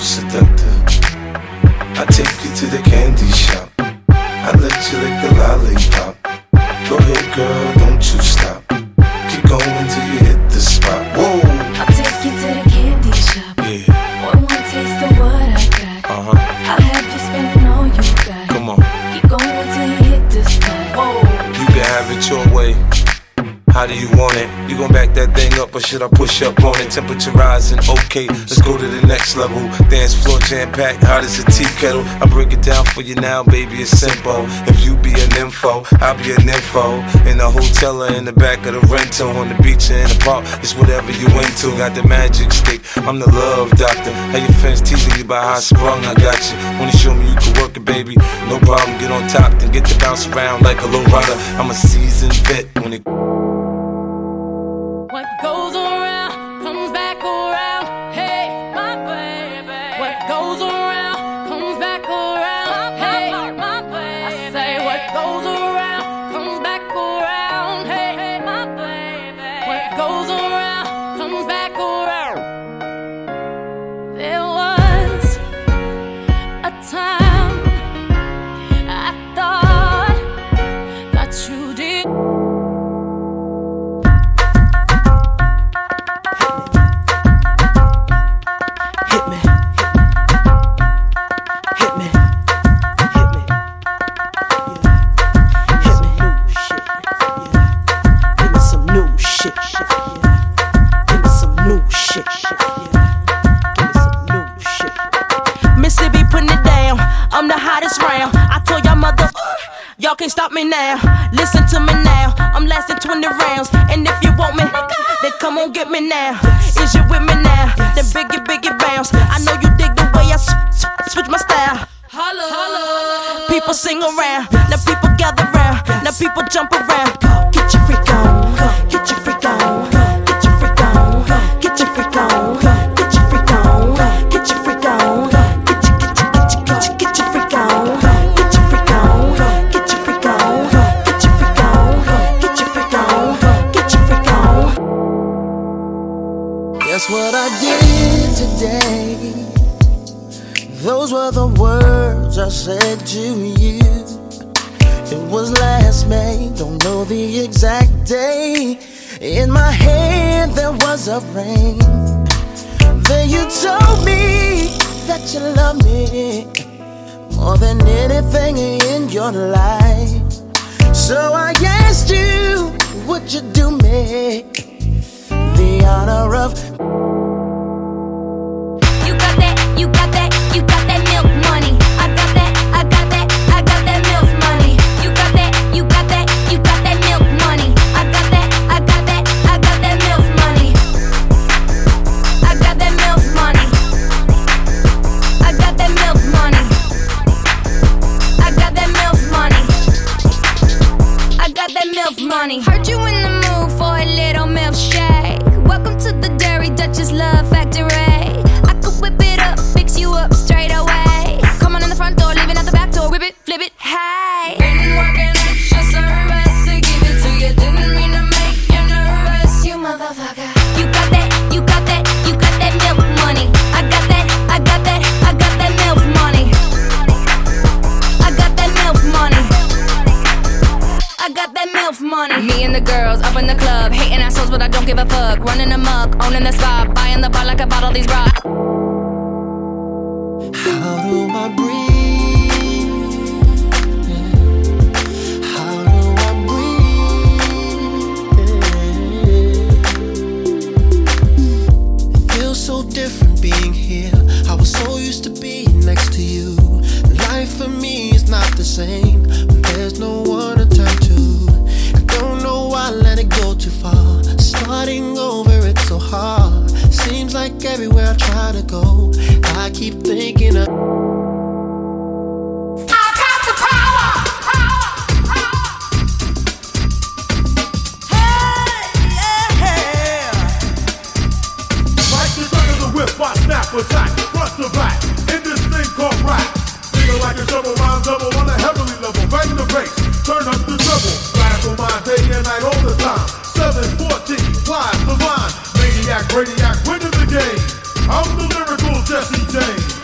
seductive. I take you to the candy shop. I let you lick the lollipop. Go ahead, girl, don't you stop. Keep going till you hit the spot. Whoa! I'll take you to the candy shop. Yeah. One taste of what I got. I'll have you spending all you got. Come on. Keep going till you hit the spot. Whoa! You can have it your way. How do you want it? You gon' back that thing up or should I push up on it? Temperature rising, okay, let's go to the next level. Dance floor jam-packed, hot as a tea kettle. I break it down for you now, baby, it's simple. If you be an info, I'll be an info. In the hotel or in the back of the rental, on the beach or in the park, it's whatever you into. Got the magic stick, I'm the love doctor. How your friends teasing you about how I sprung, I got you. Wanna show me you can work it, baby? No problem, get on top, then get to bounce around like a low rider. I'm a seasoned vet when it What goes around comes back around. Hey, my baby. What goes around comes back around. Hey, my baby. I say what goes around comes back around. Hey, my baby. What goes around comes back around. There was a time I thought that you did. Y'all can't stop me now. Listen to me now. I'm lasting 20 rounds. And if you want me, then come on get me now. Is you with me now? Then biggie bounce. I know you dig the way I switch my style. Holla. People sing around. Now people gather round. Now people jump around. Get your freak on. Get your freak on. Get your freak on. Get your freak on. Get your freak on. Get your freak on. Get your freak on. That's what I did today. Those were the words I said to you. It was last May, don't know the exact day. In my hand there was a ring. Then you told me that you love me more than anything in your life. So I asked you, would you do me the honor of? You got that milk money. I got that milk money. You got that milk money. I got that milk money. I got that milk money. I got that milk money. I got that milk money. I got that milk money. Heard you in the mood for a little milkshake. Welcome to the Dairy Duchess Love Factory. I could whip it up, fix you up straight away. Come on in the front door, leaving out the back door. Whip it, flip it, hey. Been working extra service to give it to you. Didn't mean to make you nervous, you motherfucker. You got that milk money. I got that milk money. I got that milk money. I got that milk money. Me and the girls up in the club, hating assholes, but I don't give a fuck. Running amok, owning the spot, buying the bar like I bought all these rocks. How do I breathe? How do I breathe? It feels so different being here. I was so used to being next to you. Life for me is not the same when there's no one to turn to. I don't know why I let it go too far. Starting over, it's so hard. Seems like everywhere I try to go, I keep thinking of I got the power. Hey, yeah. Like the gun of the whip, I snap attack, front to back, in this thing called rap. Feel like a double rhyme double on a heavily level. Bang the bass, turn up the treble. Blast on my day and night all the time. 714, wise the line. Maniac, radiac, winning the game. I'm the lyrical Jesse James.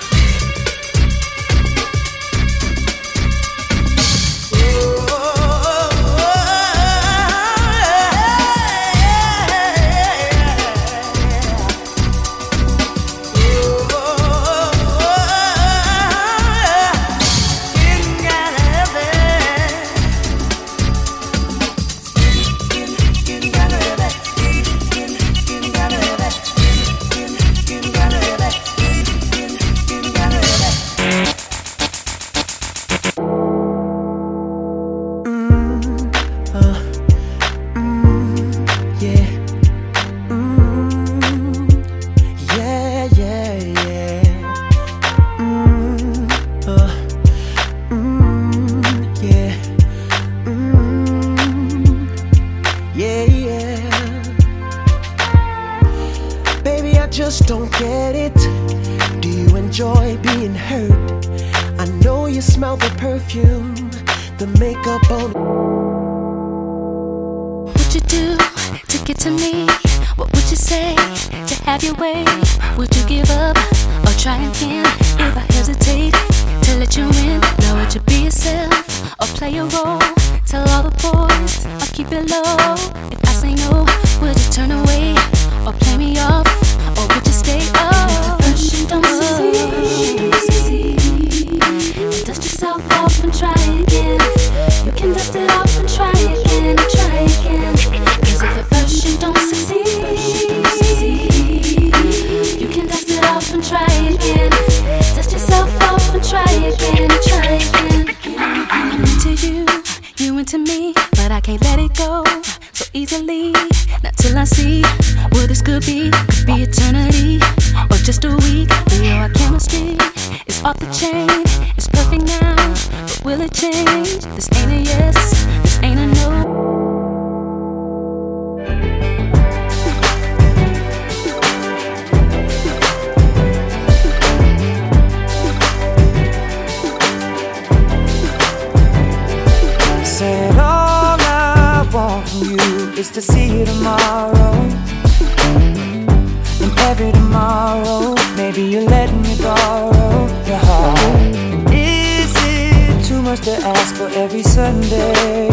enjoy being hurt. I know you smell the perfume, the makeup on. What'd you do to get to me? What would you say to have your way? Would you give up or try again? If I hesitate to let you in, now would you be yourself or play a role? Tell all the boys I'll keep it low. If I say no, would you turn away or play me off? Or would you stay up? First you don't succeed, dust yourself off and try again. You can dust it off and try again, try again. Cause if at first you don't succeed, you can dust it off and try again. Dust yourself off and try again, try again. I'm into you, you into me, but I can't let it go so easily. Not till I see what this could be eternity or just a week. You know our chemistry is off the chain. It's perfect now, but will it change? This ain't a yes, this ain't a no. Said all I want from you is to see you tomorrow. And every tomorrow, maybe you're letting me borrow your heart. And is it too much to ask for every Sunday?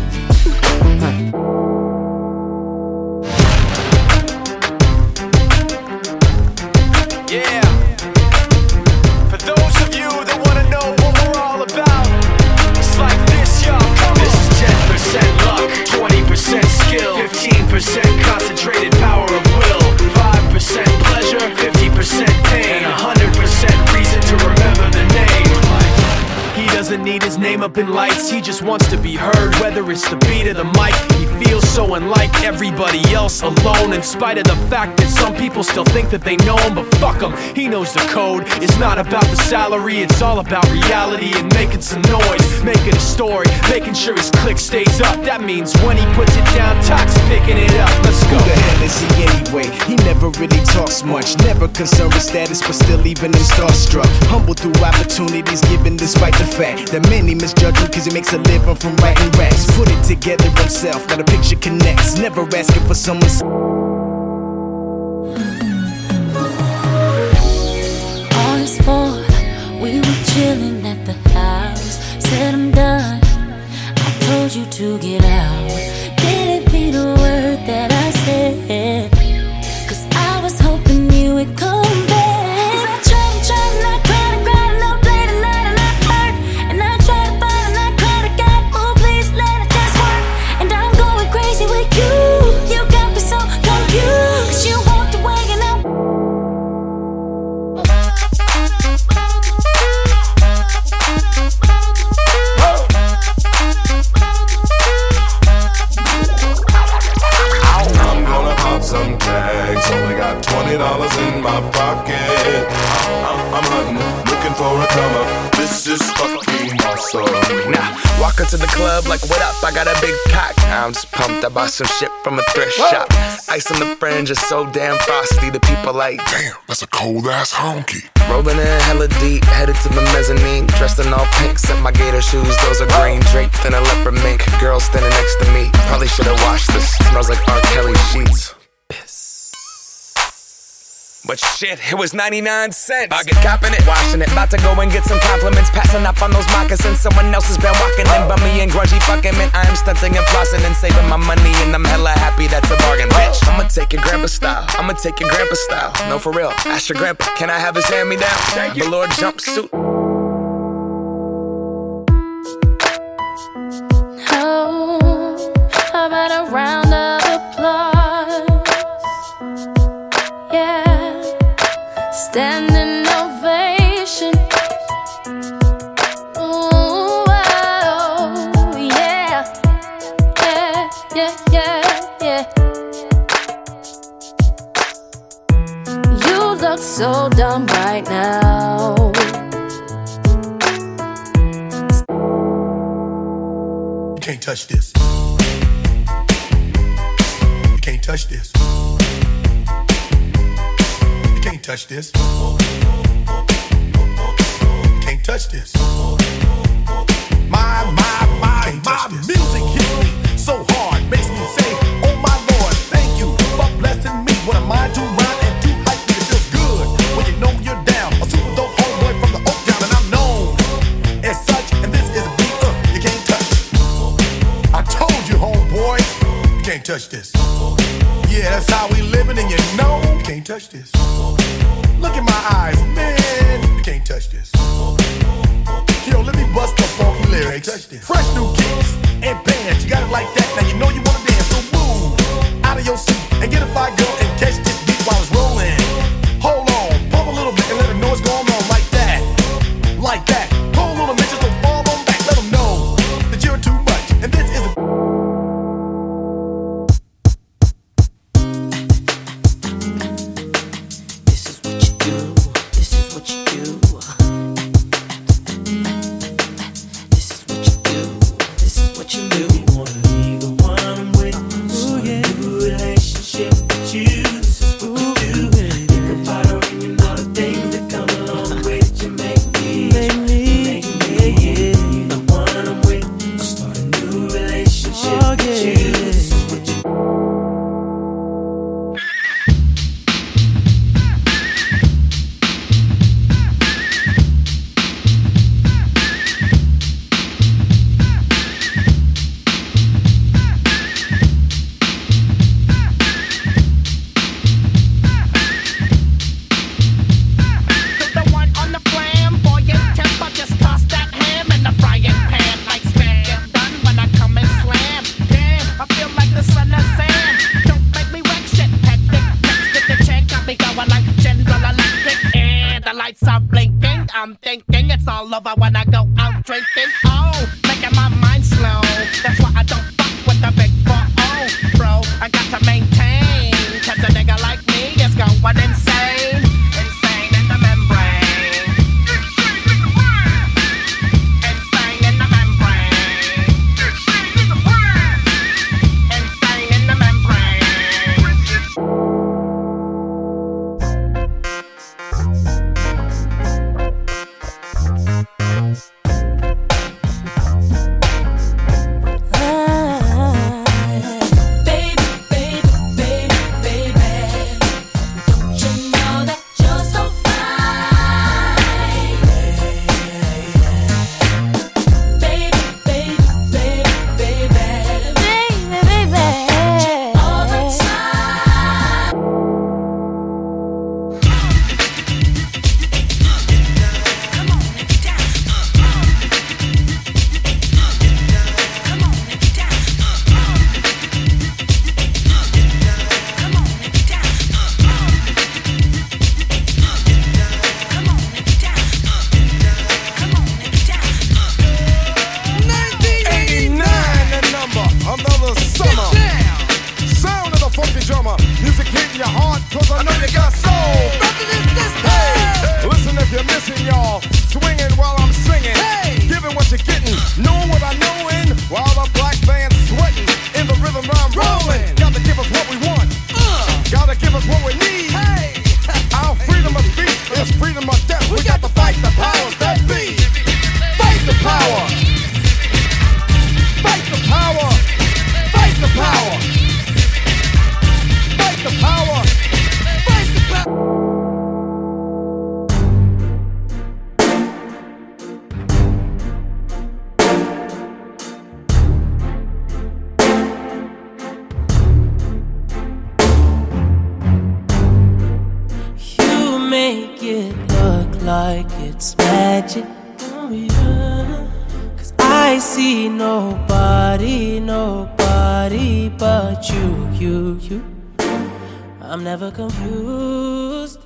Yeah. For those of you that wanna know what we're all about, it's like this, y'all. This is 10% luck, 20% skill, 15% concentrated power of will, 5% pleasure, 50% pain, and 100% reason to remember the name. He doesn't need his name up in lights, he just wants to be heard, whether it's the beat or the mic. He feels so unlike everybody else, alone, in spite of the fact that some people still think that they know him, but fuck him, he knows the code. It's not about the salary, it's all about reality and making some noise, making a story, making sure his click stays up. That means when he puts it down, Tox picking it up. Let's go. Who the hell is he anyway? He never really talks much, never concerned with status, but still even him starstruck. Humble through opportunities given despite the fact that many misjudge him cause he makes a living from writing raps. Put it together himself, now the picture connects, never asking for someone's. August 4th, we were chilling at the house. Said I'm done, I told you to get out. Didn't mean a word that I said, cause I was hoping you would come back. Cause I tried and I cried and cried and I played a lot and I hurt. And I tried to fight and I cried to God, oh please let it just work. And I'm going crazy with you, you got me so confused. Cause you walked away and I I'm gonna pop some tags. Only got $20 in my pocket. I'm hunting, looking for a come up. This is fucking awesome. Now, walk into the club like, what up? I got a big cock. I'm just pumped. I bought some shit from a thrift shop. Ice on the fringe is so damn frosty. The people like, damn, that's a cold ass honky. Rolling in hella deep, headed to the mezzanine. Dressed in all pink, set my gator shoes. Those are green, draped in a leopard mink. Girl standing next to me. Probably should've washed this. Smells like R. Kelly sheets. But shit, it was 99 cents. I get copping it, washing it. About to go and get some compliments. Passing up on those moccasins. Someone else has been walking in. Bummy and grungy fucking man. I am stunting and flossing and saving my money. And I'm hella happy that's a bargain, bitch. I'ma take your grandpa style. I'ma take your grandpa style. No, for real. Ask your grandpa, can I have his hand-me-down? Velour jumpsuit. Oh, how about a round of applause? Yeah, standing ovation. Ooh, oh, yeah, yeah, yeah, yeah, yeah. You look so dumb right now. You can't touch this. You can't touch this. You can't touch this. touch this. Yeah, that's how we living, and you know, can't touch this. Look in my eyes, man, you can't touch this. Yo, let me bust the funky lyrics. Fresh new kicks and bands, you got it like that. Now you know you wanna dance, so move out of your seat and get a fire girl and catch this beat while it's rolling. Hold on, pump a little bit and let them know what's going on like that, like that. Hold on a minute, just don't fall on back. Let them know that you're too much, and this is a like it's magic. Oh yeah. 'Cause I see nobody but you. I'm never confused.